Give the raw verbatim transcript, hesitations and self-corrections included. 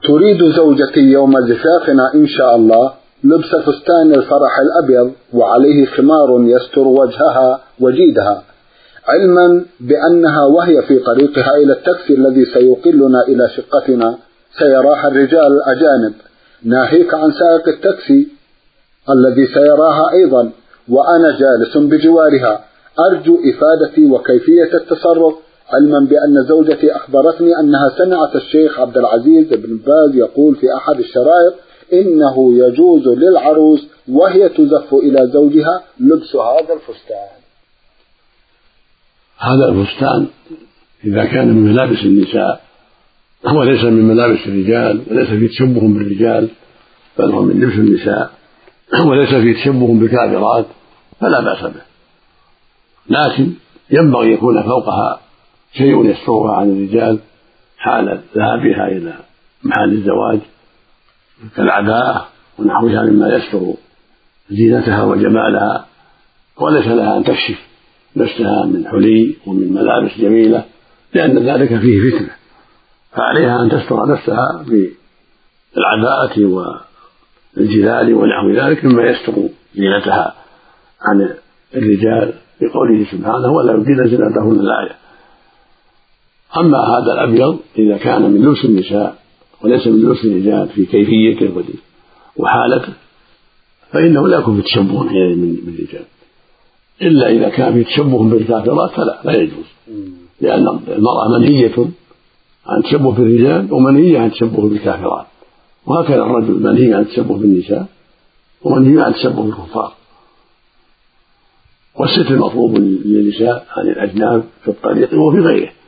تريد زوجتي يوم زفافنا إن شاء الله لبس فستان الفرح الأبيض وعليه خمار يستر وجهها وجيدها، علما بأنها وهي في طريقها إلى التاكسي الذي سيقلنا إلى شقتنا سيراها الرجال الأجانب، ناهيك عن سائق التاكسي الذي سيراها أيضا وأنا جالس بجوارها. أرجو إفادتي وكيفية التصرف، علما بأن زوجتي أخبرتني أنها سمعت الشيخ عبد العزيز بن باز يقول في أحد الشرائط إنه يجوز للعروس وهي تزف إلى زوجها لبس هذا الفستان. هذا الفستان إذا كان من ملابس النساء وليس من ملابس الرجال، وليس فيه تشبه بالرجال بل هو من لبس النساء، وليس فيه تشبه بالكافرات، فلا بأس به، لكن ينبغي يكون فوقها شيء يسترها عن الرجال حال ذهابها إلى محل الزواج كالعباءة ونحوها مما يستر زينتها وجمالها، وليس لها أن تكشف نفسها من حلي ومن ملابس جميلة، لأن ذلك فيه فتنة، فعليها أن تستر نفسها بالعباءة والجلال ونحو ذلك مما يستر زينتها عن الرجال، بقوله سبحانه ولا يبدين زينتهن الآية. أما هذا الأبيض إذا كان من لبس النساء وليس من لبس الرجال في كيفيته وحالته فإنه لا يكون في تشبه من الرجال، إلا إذا كان في تشبه بالكافرات فلا لا يجوز، لأن المرأة منهية عن تشبه بالرجال ومنهية عن تشبه بالكافرات، وهكذا الرجل منهي عن تشبه بالنساء ومنهي عن تشبه بالكفار. والستر مطلوب للنساء عن الأجناب في الطريق وفي غيره،